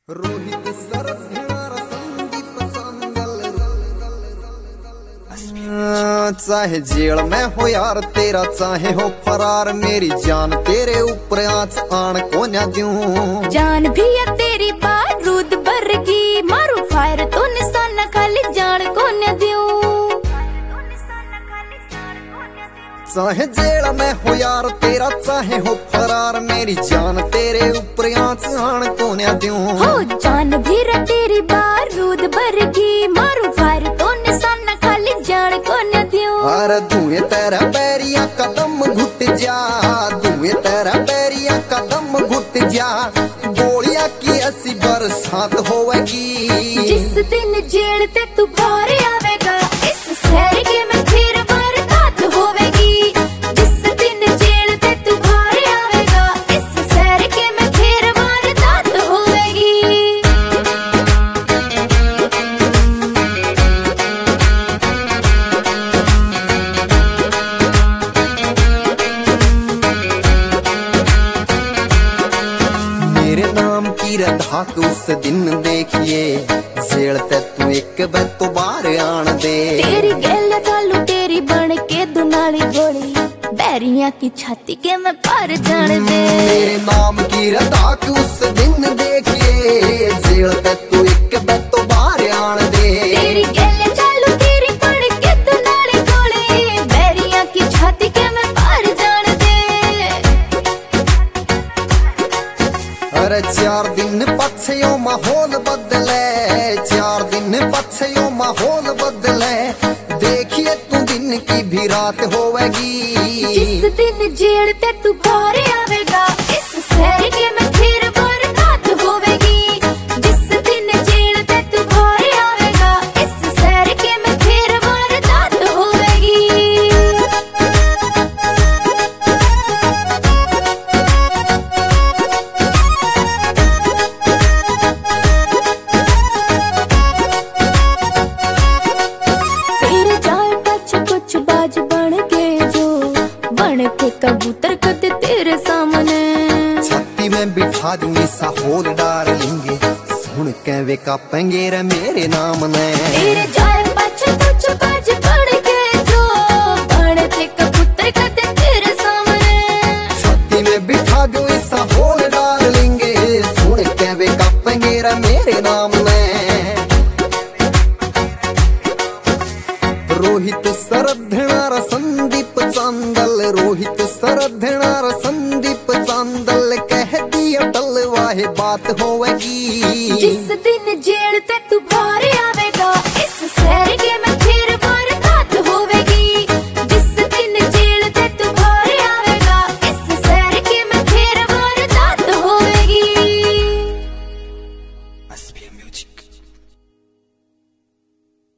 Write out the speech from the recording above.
रोहित संदीप चाहे जेल में हो यार तेरा, चाहे हो फरार, मेरी जान तेरे ऊपर आँच आन को न दूं। जान भी है तेरी बारूद बरगी, मारू फायर तो निशाना खाली जान को न दूं। चाहे जेल में हो यार तेरा, चाहे हो फरार, मेरी जान तेरे ऊपर आँच आन को न दूं। हो जान भी है तेरी बारूद बरगी, मारू फायर तो निशाना खाली जान को न दूं। अरे धुएं तेरा पैरिया कदम घुट जा, धुएं तेरा पैरिया कदम घुट जा, गोलियां की ऐसी बरसात होवेगी। जिस दिन जेल ते तू बाहर आवेगा, इस शहर के में फिर बरसात होवेगी। जिस दिन जेल ते तू बाहर आवेगा, इस शहर के में फिर बरसात होवेगी। मेरे नाम की रधाक उस दिन देखिए, जेल ते तू एक बार तो बाहर आन दे। तेरी गैल चालू तेरी बन के दुनाली गोली, बैरियां की छाती के मैं पार जान दे। मेरे नाम की रधाक उस दिन देखिए, जेल ते तू एक बार तो बाहर आन दे। तेरी गैल चालू तेरी बन के दुनाली गोली, बैरियां की छाती के मैं पार जान दे। अरे 4 दिन पछयो माहौल बदले, 4 दिन पछयो माहौल बदले, देखिए तू दिन की भी रात होवेगी। जिस दिन जेल ते तू बाहर आवेगा, इस शहर के में फिर बरसात होवेगी। जिस दिन जेल ते तू बाहर आवेगा, इस शहर के में फिर बरसात होवेगी। तेरे जाल पछ कुछ बाज बन के जो, बन के कबूतर कद तेरे सामने। छाती में बिठा दूं ऐसा होल डार्लिंग, सुन के वे कापेंगे रे मेरे नाम ने। तेरे जाल पछ कुछ बाज बन के जो, बन के कबूतर कद तेरे सामने। छाती में बिठा दूं ऐसा होल डार्लिंग, सुन के वे कापेंगे रे मेरे नाम ने। रोहित सरधनार संदीप चांदल, रोहित सरधनार संदीप चांदल, कह दिया टल वाहे बात होवेगी। जिस दिन जेल ते तू बाहर आवे